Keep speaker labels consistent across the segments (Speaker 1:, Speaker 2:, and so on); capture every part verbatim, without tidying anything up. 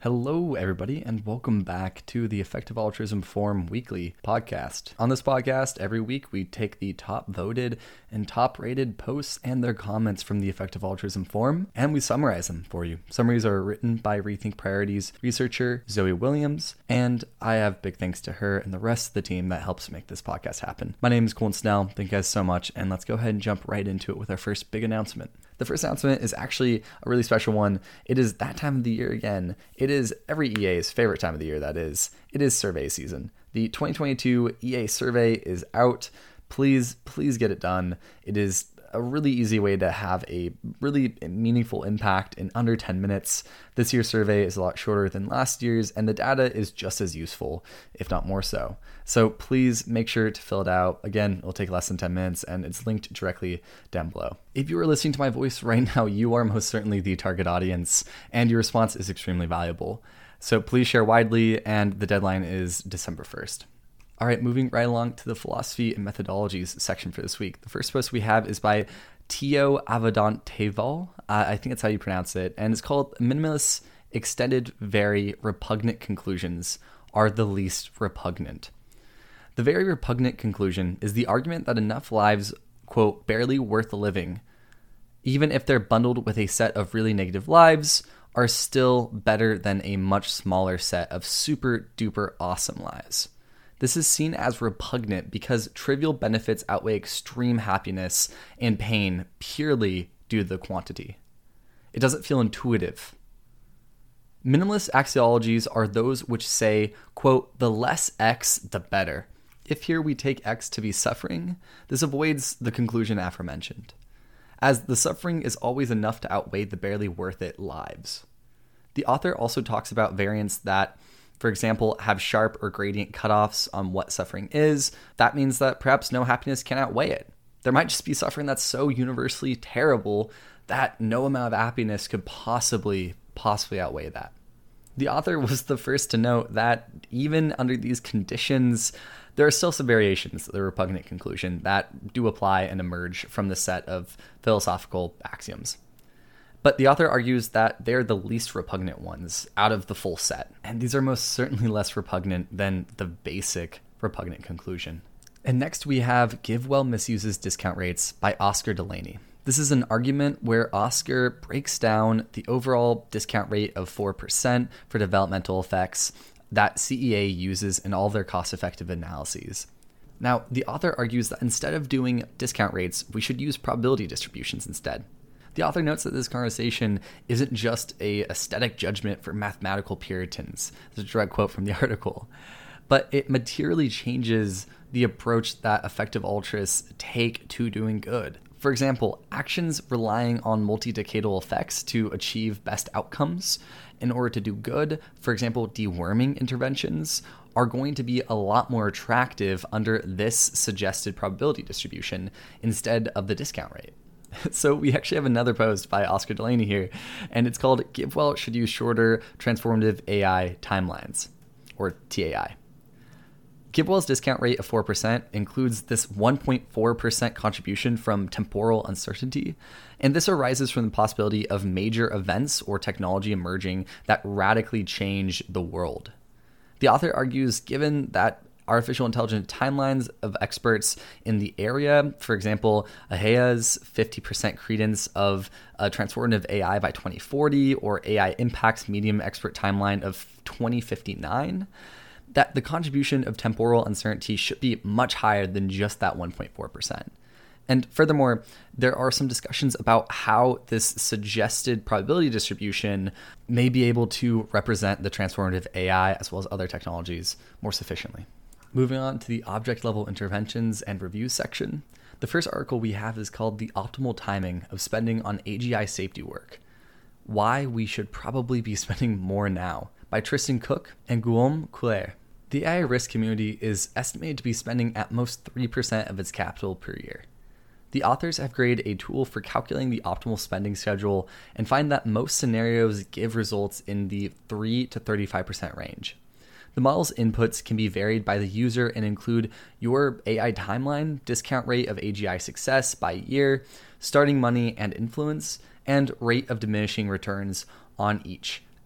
Speaker 1: Hello, everybody, and welcome back to the Effective Altruism Forum Weekly podcast. On this podcast, every week we take the top voted and top rated posts and their comments from the Effective Altruism Forum, and we summarize them for you. Summaries are written by Rethink Priorities researcher Zoe Williams, and I have big thanks to her and the rest of the team that helps make this podcast happen. My name is Colin Snell. Thank you guys so much, and let's go ahead and jump right into it with our first big announcement. The first announcement is actually a really special one. It is that time of the year again. It is every E A's favorite time of the year, that is. It is survey season. The twenty twenty-two E A survey is out. Please, please get it done. It is a really easy way to have a really meaningful impact in under ten minutes. This year's survey is a lot shorter than last year's, and the data is just as useful, if not more so. So please make sure to fill it out. Again, it'll take less than ten minutes, and it's linked directly down below. If you are listening to my voice right now, you are most certainly the target audience, and your response is extremely valuable. So please share widely, and the deadline is December first. All right, moving right along to the philosophy and methodologies section for this week. The first post we have is by Tio Avedon-Teval. Uh, I think that's how you pronounce it. And it's called Minimalists' Extended, Very Repugnant Conclusions Are the Least Repugnant. The very repugnant conclusion is the argument that enough lives, quote, barely worth living, even if they're bundled with a set of really negative lives, are still better than a much smaller set of super duper awesome lives. This is seen as repugnant because trivial benefits outweigh extreme happiness and pain purely due to the quantity. It doesn't feel intuitive. Minimalist axiologies are those which say, quote, the less X, the better. If here we take X to be suffering, this avoids the conclusion aforementioned, as the suffering is always enough to outweigh the barely worth it lives. The author also talks about variants that, for example, have sharp or gradient cutoffs on what suffering is. That means that perhaps no happiness can outweigh it. There might just be suffering that's so universally terrible that no amount of happiness could possibly, possibly outweigh that. The author was the first to note that even under these conditions, there are still some variations of the repugnant conclusion that do apply and emerge from the set of philosophical axioms. But the author argues that they're the least repugnant ones out of the full set, and these are most certainly less repugnant than the basic repugnant conclusion. And next we have GiveWell Misuses Discount Rates by Oscar Delaney. This is an argument where Oscar breaks down the overall discount rate of four percent for developmental effects that C E A uses in all of their cost-effective analyses. Now, the author argues that instead of doing discount rates, we should use probability distributions instead. The author notes that this conversation isn't just a aesthetic judgment for mathematical Puritans. This is a direct quote from the article. But it materially changes the approach that effective altruists take to doing good. For example, actions relying on multi-decadal effects to achieve best outcomes in order to do good, for example, deworming interventions, are going to be a lot more attractive under this suggested probability distribution instead of the discount rate. So we actually have another post by Oscar Delaney here, and it's called GiveWell Should Use Shorter Transformative A I Timelines, or T A I. GiveWell's discount rate of four percent includes this one point four percent contribution from temporal uncertainty, and this arises from the possibility of major events or technology emerging that radically change the world. The author argues, given that artificial intelligence timelines of experts in the area, for example, Ahea's fifty percent credence of a transformative A I by twenty forty, or A I Impact's medium expert timeline of twenty fifty-nine, that the contribution of temporal uncertainty should be much higher than just that one point four percent. And furthermore, there are some discussions about how this suggested probability distribution may be able to represent the transformative A I as well as other technologies more sufficiently. Moving on to the object level interventions and reviews section. The first article we have is called The Optimal Timing of Spending on A G I Safety Work: Why We Should Probably Be Spending More Now, by Tristan Cook and Guillaume Coulier. The A I risk community is estimated to be spending at most three percent of its capital per year. The authors have created a tool for calculating the optimal spending schedule and find that most scenarios give results in the three to thirty-five percent range. The model's inputs can be varied by the user and include your A I timeline, discount rate of A G I success by year, starting money and influence, and rate of diminishing returns on each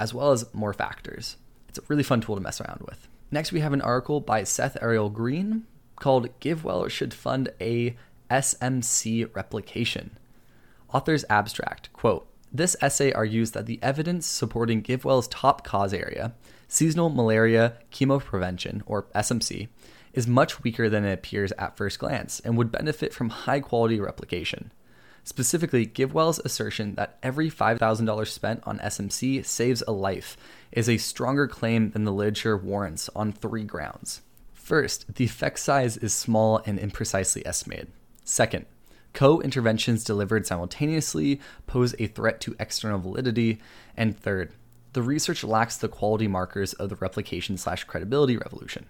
Speaker 1: as well as more factors. It's a really fun tool to mess around with. Next, we have an article by Seth Ariel Green called GiveWell Should Fund a S M C Replication. Author's abstract, quote, "This essay argues that the evidence supporting GiveWell's top cause area, seasonal malaria chemoprevention, or S M C, is much weaker than it appears at first glance and would benefit from high-quality replication. Specifically, GiveWell's assertion that every five thousand dollars spent on S M C saves a life is a stronger claim than the literature warrants on three grounds. First, the effect size is small and imprecisely estimated. Second, co-interventions delivered simultaneously pose a threat to external validity. And third, the research lacks the quality markers of the replication slash credibility revolution.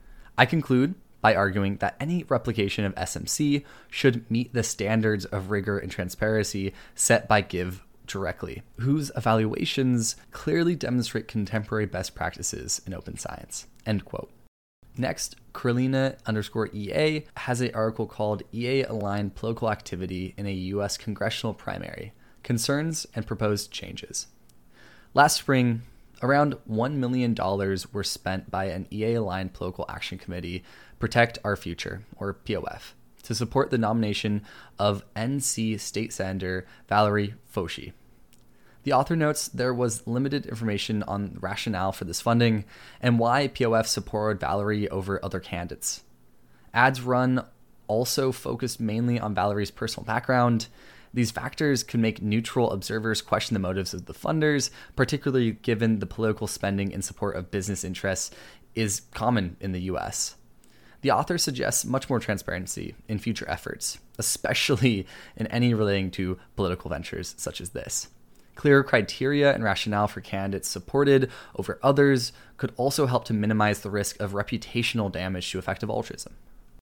Speaker 1: I conclude by arguing that any replication of S M C should meet the standards of rigor and transparency set by Give directly, whose evaluations clearly demonstrate contemporary best practices in open science." End quote. Next, Carolina underscore E A has an article called E A-Aligned Political Activity in a U S Congressional Primary, Concerns and Proposed Changes. Last spring, around one million dollars were spent by an E A-aligned political action committee, Protect Our Future, or P O F, to support the nomination of N C State Senator Valerie Foushee. The author notes there was limited information on the rationale for this funding and why P O F supported Valerie over other candidates. Ads run also focused mainly on Valerie's personal background. These factors could make neutral observers question the motives of the funders, particularly given the political spending in support of business interests is common in the U S. The author suggests much more transparency in future efforts, especially in any relating to political ventures such as this. Clearer criteria and rationale for candidates supported over others could also help to minimize the risk of reputational damage to effective altruism.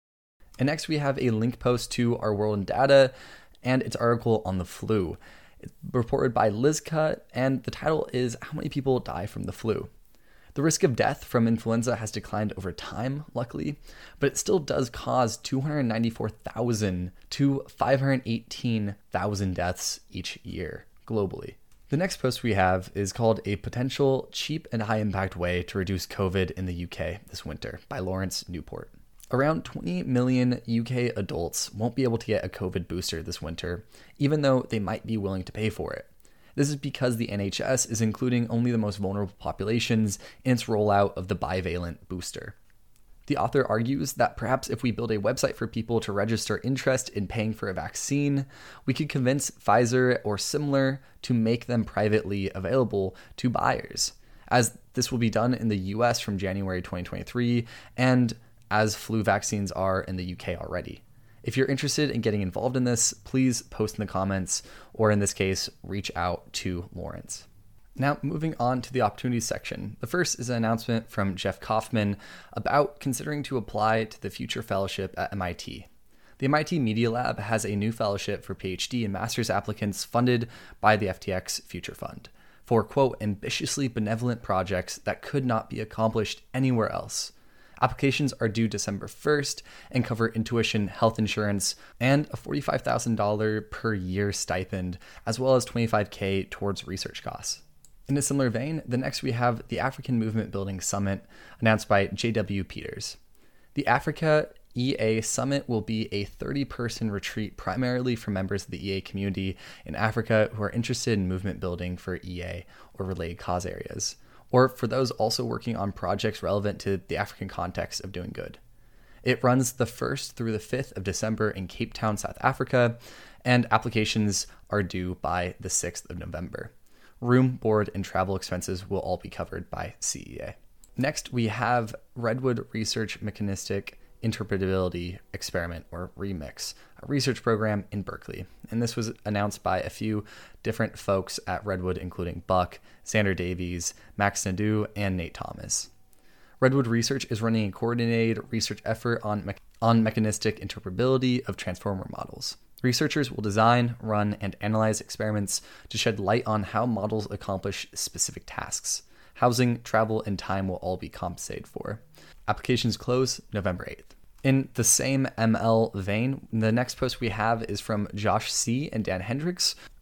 Speaker 1: And next, we have a link post to Our World in Data and its article on the flu. It's reported by Liz Cutt, and the title is How Many People Die from the Flu? The risk of death from influenza has declined over time, luckily, but it still does cause two hundred ninety-four thousand to five hundred eighteen thousand deaths each year globally. The next post we have is called A Potential Cheap and High Impact Way to Reduce COVID in the U K This Winter by Lawrence Newport. Around twenty million U K adults won't be able to get a COVID booster this winter, even though they might be willing to pay for it. This is because the N H S is including only the most vulnerable populations in its rollout of the bivalent booster. The author argues that perhaps if we build a website for people to register interest in paying for a vaccine, we could convince Pfizer or similar to make them privately available to buyers, as this will be done in the U S from January twenty twenty-three, and as flu vaccines are in the U K already. If you're interested in getting involved in this, please post in the comments, or in this case, reach out to Lawrence. Now, moving on to the opportunities section. The first is an announcement from Jeff Kaufman about considering to apply to the Future Fellowship at M I T. The M I T Media Lab has a new fellowship for PhD and master's applicants funded by the F T X Future Fund for, quote, ambitiously benevolent projects that could not be accomplished anywhere else. Applications are due December first and cover intuition, health insurance, and a forty-five thousand dollars per year stipend, as well as twenty-five thousand dollars towards research costs. In a similar vein, the next we have the African Movement Building Summit, announced by J W Peters. The Africa E A Summit will be a thirty-person retreat primarily for members of the E A community in Africa who are interested in movement building for E A or related cause areas, or for those also working on projects relevant to the African context of doing good. It runs the first through the fifth of December in Cape Town, South Africa, and applications are due by the sixth of November. Room, board, and travel expenses will all be covered by C E A. Next, we have Redwood Research Mechanistic Interpretability Experiment, or REMIX, a research program in Berkeley. And this was announced by a few different folks at Redwood, including Buck, Xander Davies, Max Nadeau, and Nate Thomas. Redwood Research is running a coordinated research effort on, me- on mechanistic interpretability of transformer models. Researchers will design, run, and analyze experiments to shed light on how models accomplish specific tasks. Housing, travel, and time will all be compensated for. Applications close November eighth. In the same M L vein, the next post we have is from Josh C. and Dan Hendricks.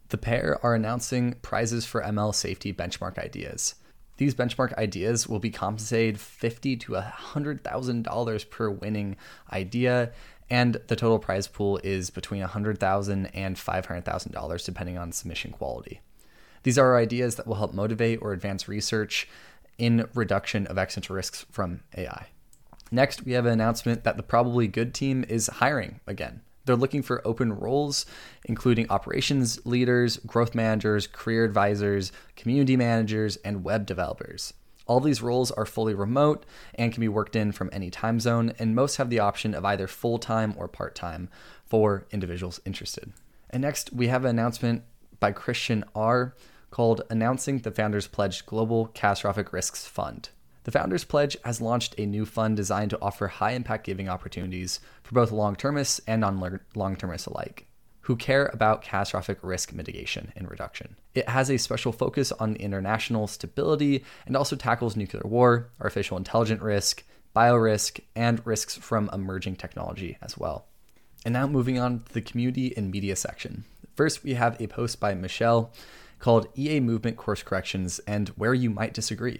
Speaker 1: The pair are announcing prizes for M L safety benchmark ideas. These benchmark ideas will be compensated fifty thousand to one hundred thousand dollars per winning idea, and the total prize pool is between one hundred thousand dollars and five hundred thousand dollars depending on submission quality. These are ideas that will help motivate or advance research in reduction of accidental risks from A I. Next, we have an announcement that the Probably Good team is hiring again. They're looking for open roles, including operations leaders, growth managers, career advisors, community managers, and web developers. All of these roles are fully remote and can be worked in from any time zone, and most have the option of either full-time or part-time for individuals interested. And next, we have an announcement by Christian R. called Announcing the Founders Pledge Global Catastrophic Risks Fund. The Founders Pledge has launched a new fund designed to offer high-impact giving opportunities for both long-termists and non-long-termists alike, who care about catastrophic risk mitigation and reduction. It has a special focus on international stability and also tackles nuclear war, artificial intelligence risk, biorisk, and risks from emerging technology as well. And now moving on to the community and media section. First, we have a post by Michelle called E A Movement Course Corrections and Where You Might Disagree.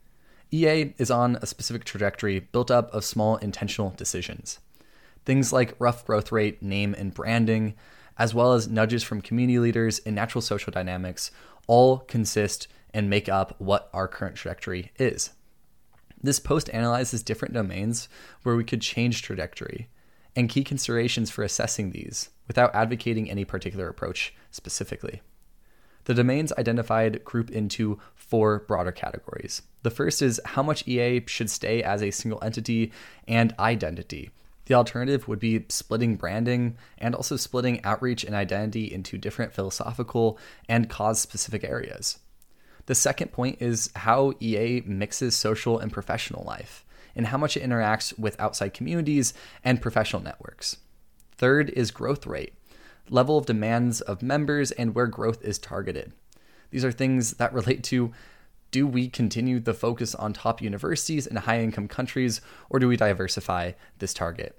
Speaker 1: E A is on a specific trajectory built up of small intentional decisions. Things like rough growth rate, name, and branding, as well as nudges from community leaders and natural social dynamics, all consist and make up what our current trajectory is. This post analyzes different domains where we could change trajectory and key considerations for assessing these without advocating any particular approach specifically. The domains identified group into four broader categories. The first is how much E A should stay as a single entity and identity. The alternative would be splitting branding and also splitting outreach and identity into different philosophical and cause-specific areas. The second point is how E A mixes social and professional life and how much it interacts with outside communities and professional networks. Third is growth rate, level of demands of members, and where growth is targeted. These are things that relate to, do we continue the focus on top universities in high-income countries, or do we diversify this target?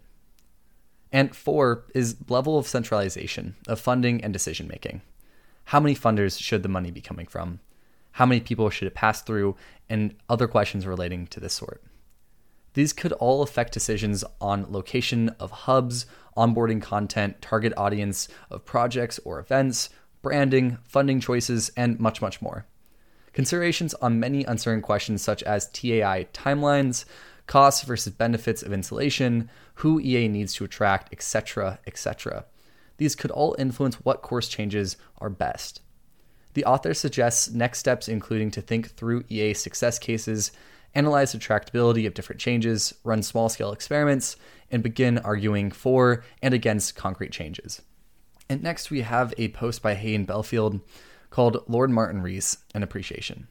Speaker 1: And four is level of centralization of funding and decision-making. How many funders should the money be coming from? How many people should it pass through? And other questions relating to this sort. These could all affect decisions on location of hubs, onboarding content, target audience of projects or events, branding, funding choices, and much, much more. Considerations on many uncertain questions such as T A I timelines, costs versus benefits of installation, who E A needs to attract, et cetera, et cetera. These could all influence what course changes are best. The author suggests next steps including to think through E A success cases, analyze the tractability of different changes, run small-scale experiments, and begin arguing for and against concrete changes. And next we have a post by Hayden Belfield called Lord Martin Rees, An Appreciation.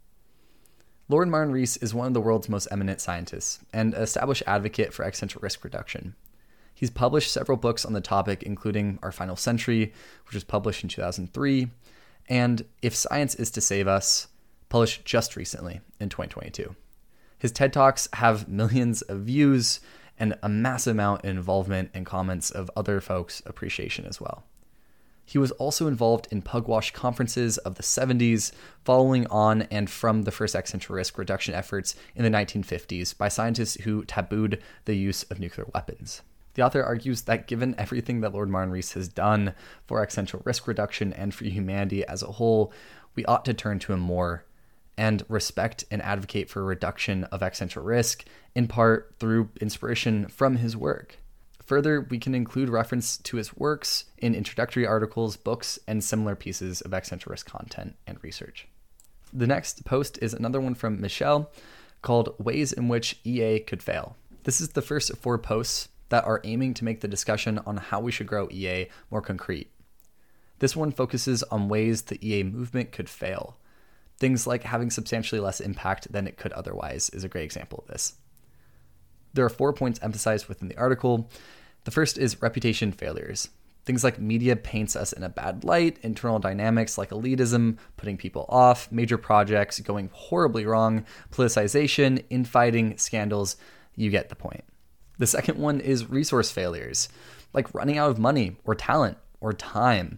Speaker 1: Lord Martin Rees is one of the world's most eminent scientists and an established advocate for existential risk reduction. He's published several books on the topic, including Our Final Century, which was published in two thousand three, and If Science is to Save Us, published just recently in twenty twenty-two. His TED Talks have millions of views and a massive amount of involvement and comments of other folks' appreciation as well. He was also involved in Pugwash conferences of the seventies, following on and from the first existential risk reduction efforts in the nineteen fifties by scientists who tabooed the use of nuclear weapons. The author argues that given everything that Lord Martin Rees has done for existential risk reduction and for humanity as a whole, we ought to turn to him more and respect and advocate for a reduction of existential risk, in part through inspiration from his work. Further, we can include reference to his works in introductory articles, books, and similar pieces of existential risk content and research. The next post is another one from Michelle called Ways in Which E A Could Fail. This is the first of four posts that are aiming to make the discussion on how we should grow E A more concrete. This one focuses on ways the E A movement could fail. Things like having substantially less impact than it could otherwise is a great example of this. There are four points emphasized within the article. The first is reputation failures. Things like media paints us in a bad light, internal dynamics like elitism, putting people off, major projects going horribly wrong, politicization, infighting, scandals. You get the point. The second one is resource failures, like running out of money or talent or time.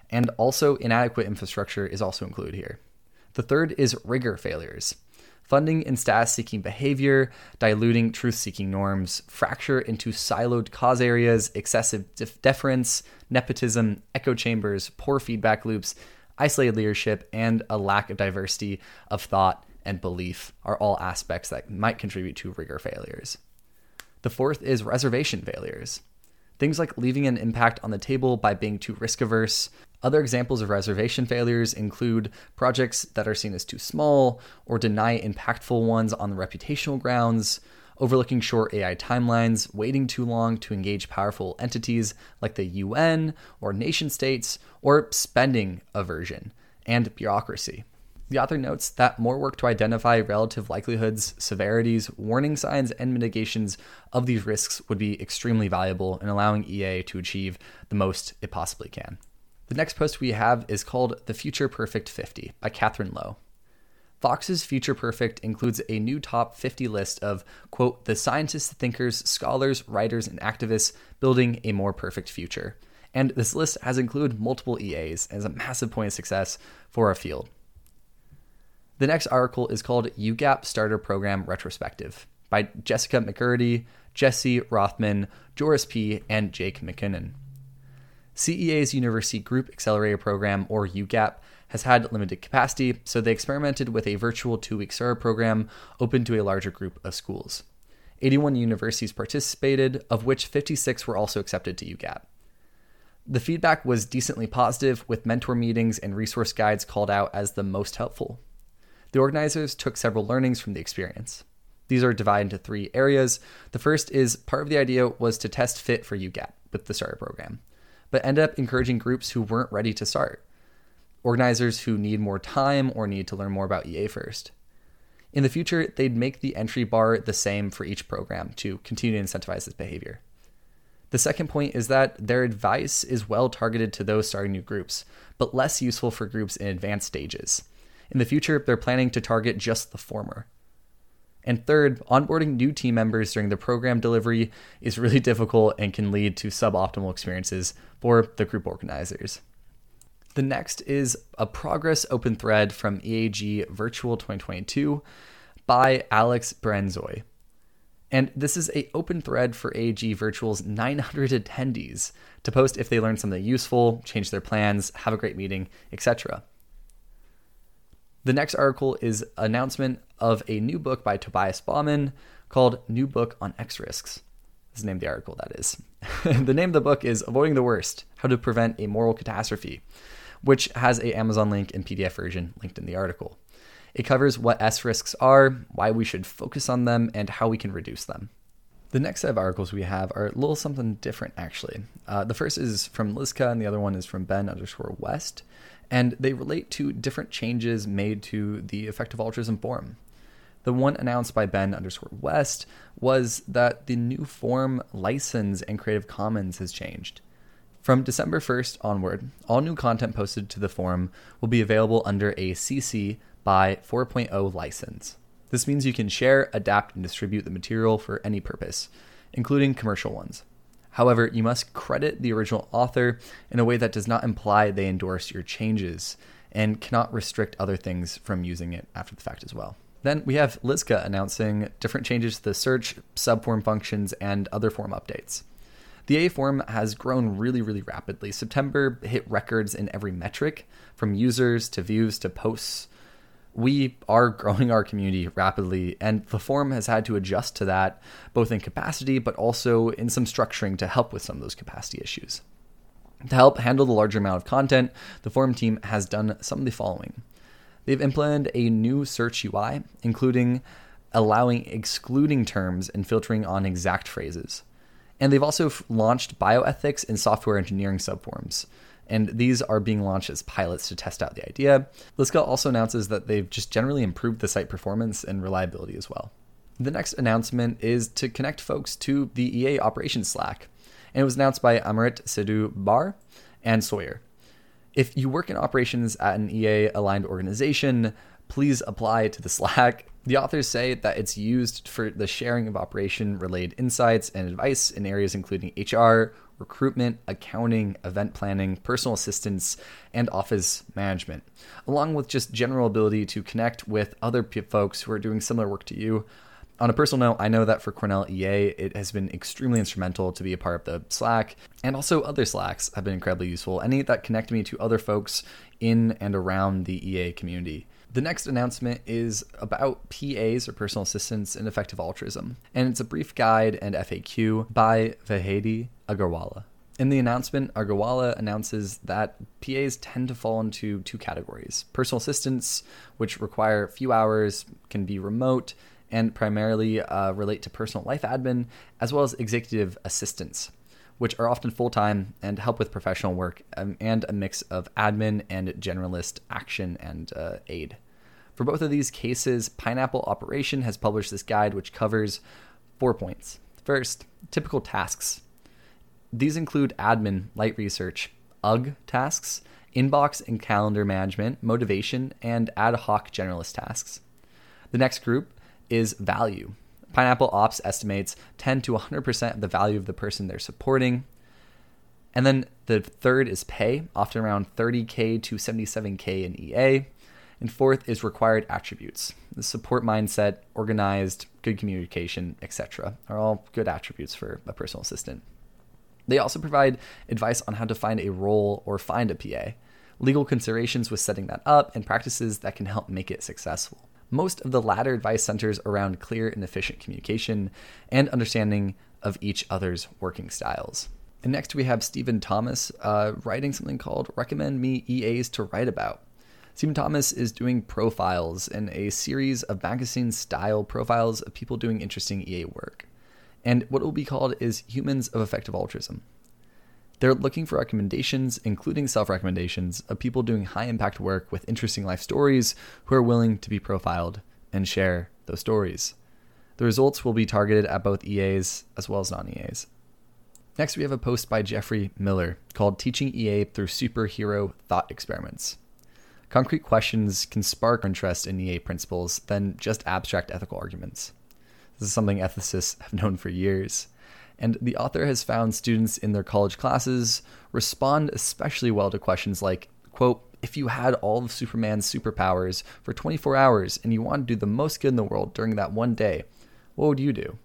Speaker 1: And also inadequate infrastructure is also included here. The third is rigor failures. Funding in status-seeking behavior, diluting truth-seeking norms, fracture into siloed cause areas, excessive def- deference, nepotism, echo chambers, poor feedback loops, isolated leadership, and a lack of diversity of thought and belief are all aspects that might contribute to rigor failures. The fourth is reservation failures. Things like leaving an impact on the table by being too risk-averse. Other examples of reservation failures include projects that are seen as too small or deny impactful ones on the reputational grounds, overlooking short A I timelines, waiting too long to engage powerful entities like the U N or nation states, or spending aversion and bureaucracy. The author notes that more work to identify relative likelihoods, severities, warning signs, and mitigations of these risks would be extremely valuable in allowing E A to achieve the most it possibly can. The next post we have is called The Future Perfect fifty by Catherine Lowe. Vox's Future Perfect includes a new top fifty list of, quote, the scientists, thinkers, scholars, writers, and activists building a more perfect future. And this list has included multiple E As as a massive point of success for our field. The next article is called U GAP Starter Program Retrospective by Jessica McCurdy, Jesse Rothman, Joris P., and Jake McKinnon. C E A's University Group Accelerator Program, or U GAP, has had limited capacity, so they experimented with a virtual two-week starter program open to a larger group of schools. eighty-one universities participated, of which fifty-six were also accepted to U GAP. The feedback was decently positive, with mentor meetings and resource guides called out as the most helpful. The organizers took several learnings from the experience. These are divided into three areas. The first is part of the idea was to test fit for U GAP with the starter program, but ended up encouraging groups who weren't ready to start, organizers who need more time or need to learn more about E A first. In the future, they'd make the entry bar the same for each program to continue to incentivize this behavior. The second point is that their advice is well targeted to those starting new groups, but less useful for groups in advanced stages. In the future, they're planning to target just the former. And third, onboarding new team members during the program delivery is really difficult and can lead to suboptimal experiences for the group organizers. The next is a progress open thread from E A G Virtual twenty twenty-two by Alex Brenzoy. And this is an open thread for A A G Virtual's nine hundred attendees to post if they learned something useful, change their plans, have a great meeting, et cetera. The next article is an announcement of a new book by Tobias Bauman called New Book on X Risks. This is the name of the article, that is. The name of the book is Avoiding the Worst, How to Prevent a Moral Catastrophe, which has an Amazon link and P D F version linked in the article. It covers what S risks are, why we should focus on them, and how we can reduce them. The next set of articles we have are a little something different, actually. Uh, the first is from Lizka, and the other one is from Ben underscore West, and they relate to different changes made to the Effective Altruism Forum. The one announced by Ben underscore West was that the new forum license and Creative Commons has changed. From December first onward, all new content posted to the forum will be available under a C C by four point oh license. This means you can share, adapt, and distribute the material for any purpose, including commercial ones. However, you must credit the original author in a way that does not imply they endorse your changes and cannot restrict other things from using it after the fact as well. Then we have Lizka announcing different changes to the search, subform functions, and other forum updates. The A A forum has grown really, really rapidly. September hit records in every metric, from users to views to posts. We are growing our community rapidly, and the forum has had to adjust to that, both in capacity, but also in some structuring to help with some of those capacity issues. To help handle the larger amount of content, the forum team has done some of the following. They've implemented a new search U I, including allowing excluding terms and filtering on exact phrases. And they've also launched bioethics and software engineering subforums. And these are being launched as pilots to test out the idea. Lizka also announces that they've just generally improved the site performance and reliability as well. The next announcement is to connect folks to the E A operations Slack. And it was announced by Amrit Sidhu Bar and Sawyer. If you work in operations at an E A-aligned organization, please apply to the Slack. The authors say that it's used for the sharing of operation-related insights and advice in areas including H R, recruitment, accounting, event planning, personal assistance, and office management, along with just general ability to connect with other p- folks who are doing similar work to you. On a personal note, I know that for Cornell E A, it has been extremely instrumental to be a part of the Slack, and also other Slacks have been incredibly useful, any that connect me to other folks in and around the E A community. The next announcement is about P As, or personal assistants, in effective altruism, and it's a brief guide and F A Q by Vahedi Agarwala. In the announcement, Agarwala announces that P As tend to fall into two categories: personal assistants, which require few hours, can be remote, and primarily uh, relate to personal life admin, as well as executive assistants, which are often full-time and help with professional work, um, and a mix of admin and generalist action and uh, aid. For both of these cases, Pineapple Operation has published this guide, which covers four points. First, typical tasks. These include admin, light research, U G tasks, inbox and calendar management, motivation, and ad hoc generalist tasks. The next group is value. Pineapple Ops estimates ten to one hundred percent of the value of the person they're supporting. And then the third is pay, often around thirty K to seventy-seven K in E A. And fourth is required attributes. The support mindset, organized, good communication, et cetera are all good attributes for a personal assistant. They also provide advice on how to find a role or find a P A, legal considerations with setting that up, and practices that can help make it successful. Most of the latter advice centers around clear and efficient communication and understanding of each other's working styles. And next we have Stephen Thomas uh, writing something called Recommend Me E As to Write About. Stephen Thomas is doing profiles in a series of magazine-style profiles of people doing interesting E A work. And what it will be called is Humans of Effective Altruism. They're looking for recommendations, including self-recommendations, of people doing high-impact work with interesting life stories who are willing to be profiled and share those stories. The results will be targeted at both E As as well as non-E As. Next, we have a post by Jeffrey Miller called Teaching E A Through Superhero Thought Experiments. Concrete questions can spark interest in E A principles than just abstract ethical arguments. This is something ethicists have known for years. And the author has found students in their college classes respond especially well to questions like, quote, if you had all of Superman's superpowers for twenty-four hours and you want to do the most good in the world during that one day, what would you do?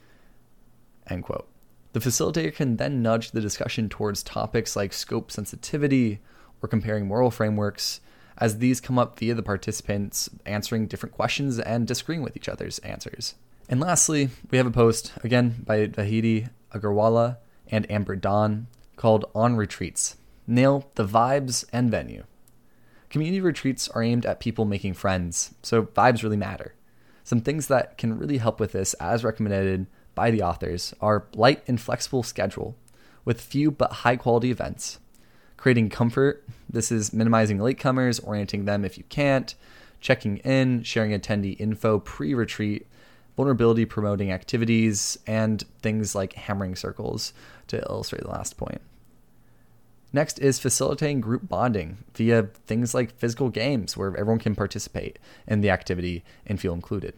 Speaker 1: End quote. The facilitator can then nudge the discussion towards topics like scope sensitivity or comparing moral frameworks, as these come up via the participants answering different questions and disagreeing with each other's answers. And lastly, we have a post, again, by Vahedi Agarwala and Amber Dawn, called On Retreats. Nail the vibes and venue. Community retreats are aimed at people making friends, so vibes really matter. Some things that can really help with this, as recommended by the authors, are light and flexible schedule, with few but high-quality events. Creating comfort, this is minimizing latecomers, orienting them if you can't, checking in, sharing attendee info pre-retreat, vulnerability promoting activities, and things like hammering circles to illustrate the last point. Next is facilitating group bonding via things like physical games where everyone can participate in the activity and feel included.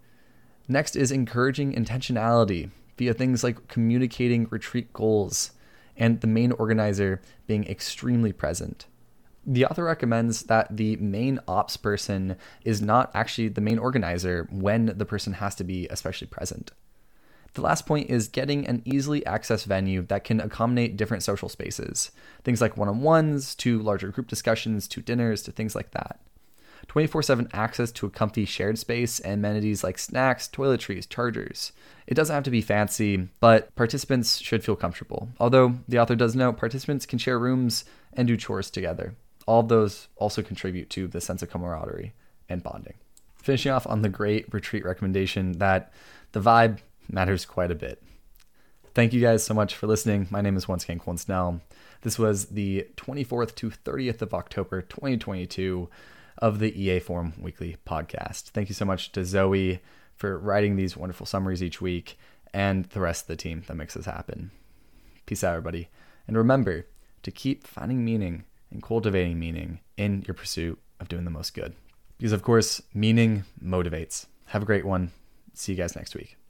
Speaker 1: Next is encouraging intentionality via things like communicating retreat goals and the main organizer being extremely present. The author recommends that the main ops person is not actually the main organizer when the person has to be especially present. The last point is getting an easily accessed venue that can accommodate different social spaces, things like one-on-ones to larger group discussions to dinners to things like that. twenty-four seven access to a comfy shared space and amenities like snacks, toiletries, chargers. It doesn't have to be fancy, but participants should feel comfortable. Although the author does note participants can share rooms and do chores together. All of those also contribute to the sense of camaraderie and bonding. Finishing off on the great retreat recommendation that the vibe matters quite a bit. Thank you guys so much for listening. My name is once again Colin Snell. This was the twenty-fourth to thirtieth of October, twenty twenty-two of the E A Forum Weekly Podcast. Thank you so much to Zoe for writing these wonderful summaries each week and the rest of the team that makes this happen. Peace out, everybody. And remember to keep finding meaning and cultivating meaning in your pursuit of doing the most good. Because, of course, meaning motivates. Have a great one. See you guys next week.